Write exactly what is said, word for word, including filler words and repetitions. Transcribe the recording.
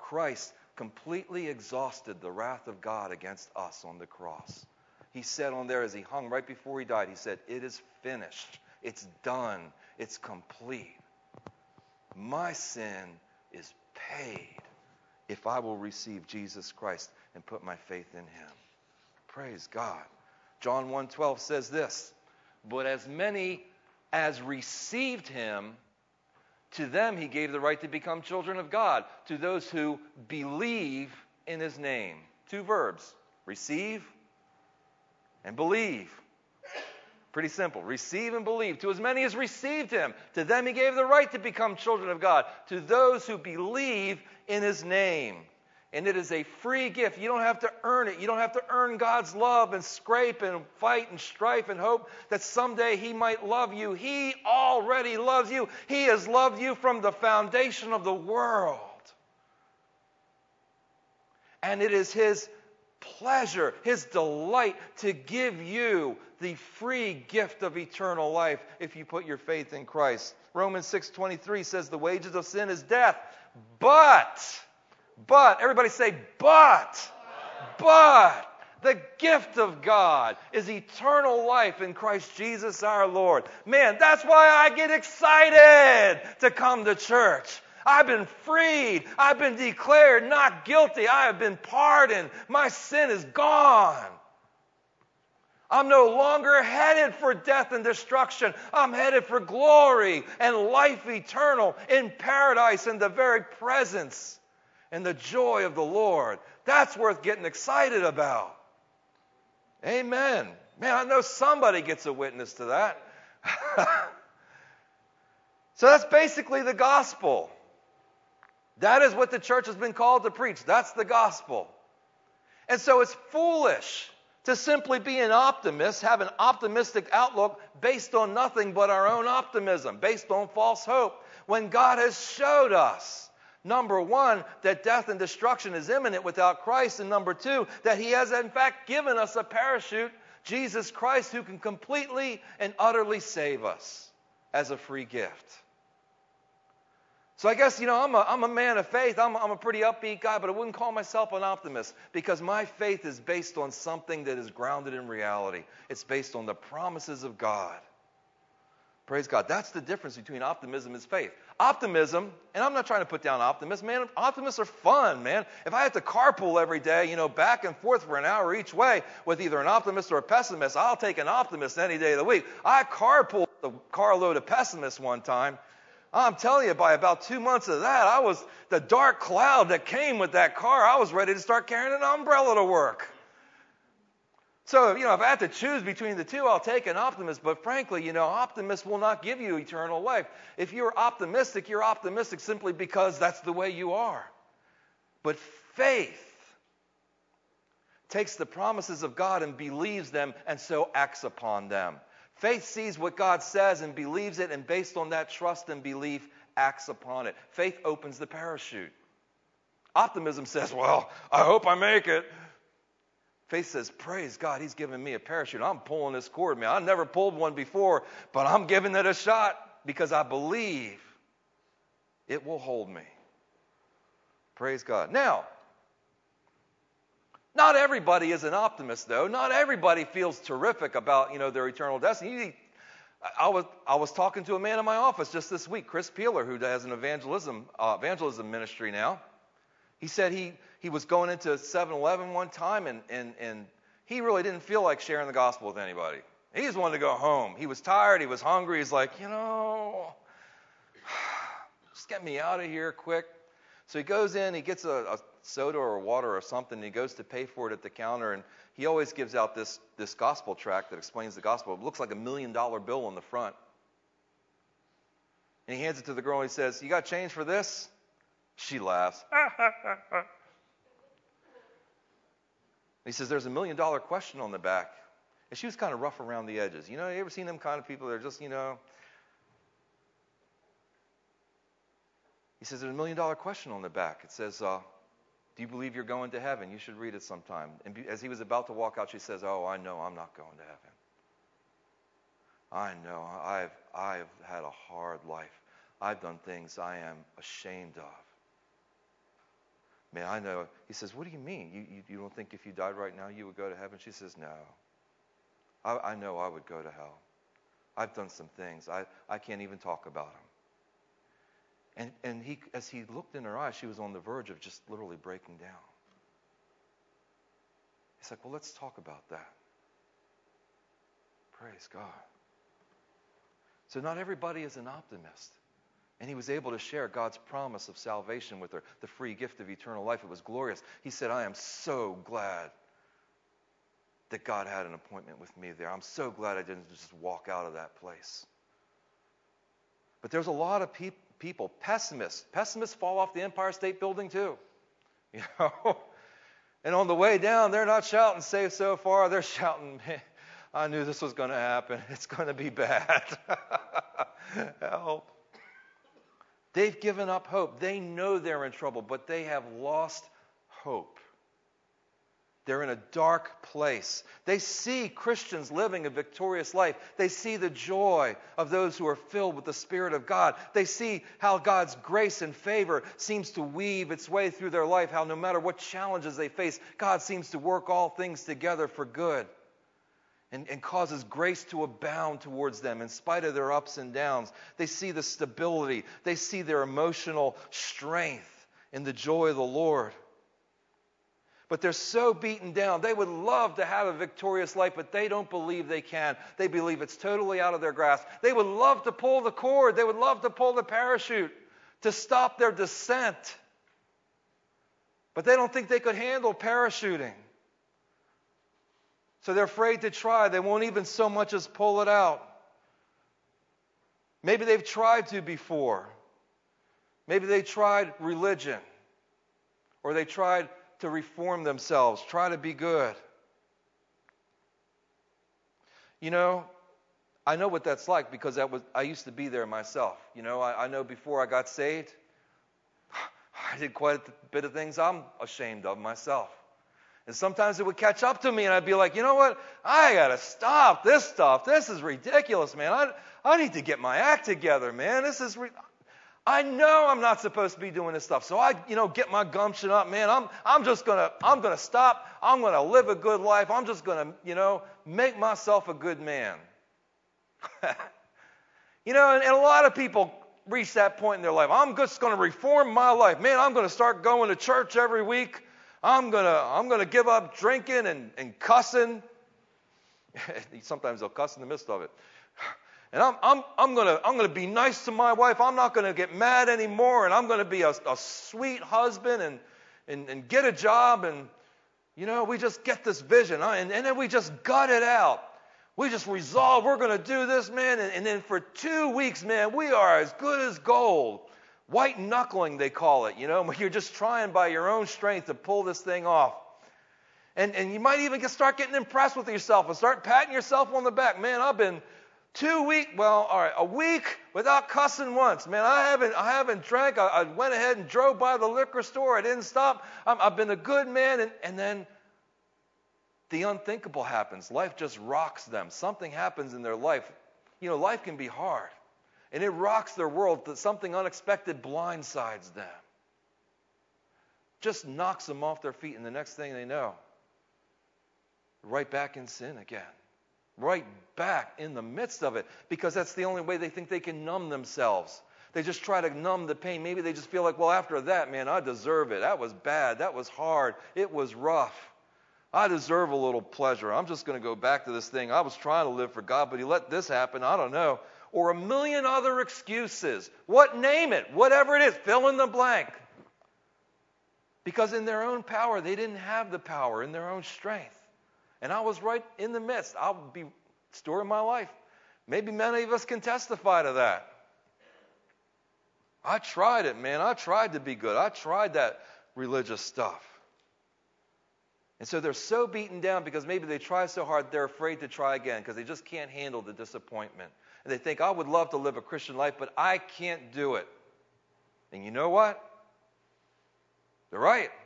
Christ completely exhausted the wrath of God against us on the cross. He said on there as he hung right before he died, he said, "It is finished. It's done. It's complete. My sin is paid if I will receive Jesus Christ and put my faith in him." Praise God. John one twelve says this, "But as many as received him, to them he gave the right to become children of God, to those who believe in his name." Two verbs, receive and believe. Pretty simple. Receive and believe. To as many as received him, to them he gave the right to become children of God, to those who believe in his name. And it is a free gift. You don't have to earn it. You don't have to earn God's love and scrape and fight and strife and hope that someday he might love you. He already loves you. He has loved you from the foundation of the world. And it is his pleasure, his delight to give you the free gift of eternal life if you put your faith in Christ. Romans six twenty-three says the wages of sin is death. But, but, everybody say, but, but, the gift of God is eternal life in Christ Jesus our Lord. Man, that's why I get excited to come to church. I've been freed. I've been declared not guilty. I have been pardoned. My sin is gone. I'm no longer headed for death and destruction. I'm headed for glory and life eternal in paradise in the very presence and the joy of the Lord. That's worth getting excited about. Amen. Man, I know somebody gets a witness to that. So that's basically the gospel. That is what the church has been called to preach. That's the gospel. And so it's foolish to simply be an optimist, have an optimistic outlook based on nothing but our own optimism, based on false hope, when God has showed us, number one, that death and destruction is imminent without Christ, and number two, that he has in fact given us a parachute, Jesus Christ, who can completely and utterly save us as a free gift. So I guess, you know, I'm a, I'm a man of faith. I'm, I'm a pretty upbeat guy, but I wouldn't call myself an optimist because my faith is based on something that is grounded in reality. It's based on the promises of God. Praise God. That's the difference between optimism and faith. Optimism, and I'm not trying to put down optimists, man. Optimists are fun, man. If I have to carpool every day, you know, back and forth for an hour each way with either an optimist or a pessimist, I'll take an optimist any day of the week. I carpooled a carload of pessimists one time. I'm telling you, by about two months of that, I was the dark cloud that came with that car. I was ready to start carrying an umbrella to work. So, you know, if I had to choose between the two, I'll take an optimist. But frankly, you know, optimists will not give you eternal life. If you're optimistic, you're optimistic simply because that's the way you are. But faith takes the promises of God and believes them and so acts upon them. Faith sees what God says and believes it, and based on that trust and belief, acts upon it. Faith opens the parachute. Optimism says, well, I hope I make it. Faith says, praise God, he's given me a parachute. I'm pulling this cord, man. I never pulled one before, but I'm giving it a shot because I believe it will hold me. Praise God. Now, not everybody is an optimist, though. Not everybody feels terrific about, you know, their eternal destiny. I was I was talking to a man in my office just this week, Chris Peeler, who has an evangelism uh, evangelism ministry now. He said he he was going into seven eleven one time, and and and he really didn't feel like sharing the gospel with anybody. He just wanted to go home. He was tired. He was hungry. He's like, you know, just get me out of here quick. So he goes in, he gets a, a soda or water or something, and he goes to pay for it at the counter, and he always gives out this, this gospel tract that explains the gospel. It looks like a million dollar bill on the front. And he hands it to the girl, and he says, you got change for this? She laughs. He says, there's a million dollar question on the back. And she was kind of rough around the edges. You know, you ever seen them kind of people that are just, you know. He says, there's a million dollar question on the back. It says, uh, do you believe you're going to heaven? You should read it sometime. And be, as he was about to walk out, she says, oh, I know I'm not going to heaven. I know I've, I've had a hard life. I've done things I am ashamed of. Man, I know. He says, what do you mean? You, you, you don't think if you died right now you would go to heaven? She says, no. I, I know I would go to hell. I've done some things. I, I can't even talk about them. And, and he, as he looked in her eyes, she was on the verge of just literally breaking down. He's like, well, let's talk about that. Praise God. So not everybody is an optimist. And he was able to share God's promise of salvation with her, the free gift of eternal life. It was glorious. He said, I am so glad that God had an appointment with me there. I'm so glad I didn't just walk out of that place. But there's a lot of pe- people, pessimists. Pessimists fall off the Empire State Building too. You know? And on the way down, they're not shouting, "Safe so far." They're shouting, "Man, I knew this was going to happen. It's going to be bad." Help. They've given up hope. They know they're in trouble, but they have lost hope. They're in a dark place. They see Christians living a victorious life. They see the joy of those who are filled with the Spirit of God. They see how God's grace and favor seems to weave its way through their life, how no matter what challenges they face, God seems to work all things together for good and, and causes grace to abound towards them in spite of their ups and downs. They see the stability. They see their emotional strength in the joy of the Lord. But they're so beaten down. They would love to have a victorious life, but they don't believe they can. They believe it's totally out of their grasp. They would love to pull the cord. They would love to pull the parachute to stop their descent. But they don't think they could handle parachuting. So they're afraid to try. They won't even so much as pull it out. Maybe they've tried to before. Maybe they tried religion. Or they tried to reform themselves, try to be good. You know, I know what that's like because that was I used to be there myself. You know, I, I know before I got saved, I did quite a bit of things I'm ashamed of myself. And sometimes it would catch up to me and I'd be like, you know what? I got to stop this stuff. This is ridiculous, man. I, I need to get my act together, man. This is ridiculous. I know I'm not supposed to be doing this stuff. So I, you know, get my gumption up, man. I'm I'm just going to I'm going to stop. I'm going to live a good life. I'm just going to, you know, make myself a good man. You know, and, and a lot of people reach that point in their life. I'm just going to reform my life. Man, I'm going to start going to church every week. I'm going to I'm going to give up drinking and, and cussing. Sometimes they'll cuss in the midst of it. And I'm I'm I'm gonna I'm gonna be nice to my wife. I'm not gonna get mad anymore, and I'm gonna be a, a sweet husband and, and and get a job. And you know, we just get this vision, huh? and and then we just gut it out. We just resolve we're gonna do this, man. And, and then for two weeks, man, we are as good as gold. White knuckling, they call it. You know, you're just trying by your own strength to pull this thing off. And and you might even get, start getting impressed with yourself and start patting yourself on the back. Man, I've been Two week, well, all right, a week without cussing once. Man, I haven't, I haven't drank. I, I went ahead and drove by the liquor store. I didn't stop. I'm, I've been a good man. And, and then the unthinkable happens. Life just rocks them. Something happens in their life. You know, life can be hard. And it rocks their world that something unexpected blindsides them. Just knocks them off their feet. And the next thing they know, right back in sin again. Right back in the midst of it, because that's the only way they think they can numb themselves. They just try to numb the pain. Maybe they just feel like, well, after that, man, I deserve it. That was bad. That was hard. It was rough. I deserve a little pleasure. I'm just going to go back to this thing. I was trying to live for God, but he let this happen. I don't know. Or a million other excuses. What? Name it. Whatever it is. Fill in the blank. Because in their own power, they didn't have the power in their own strength. And I was right in the midst. I'll be story of my life. Maybe many of us can testify to that. I tried it, man. I tried to be good. I tried that religious stuff. And so they're so beaten down because maybe they try so hard, they're afraid to try again because they just can't handle the disappointment. And they think, I would love to live a Christian life, but I can't do it. And you know what? They're right.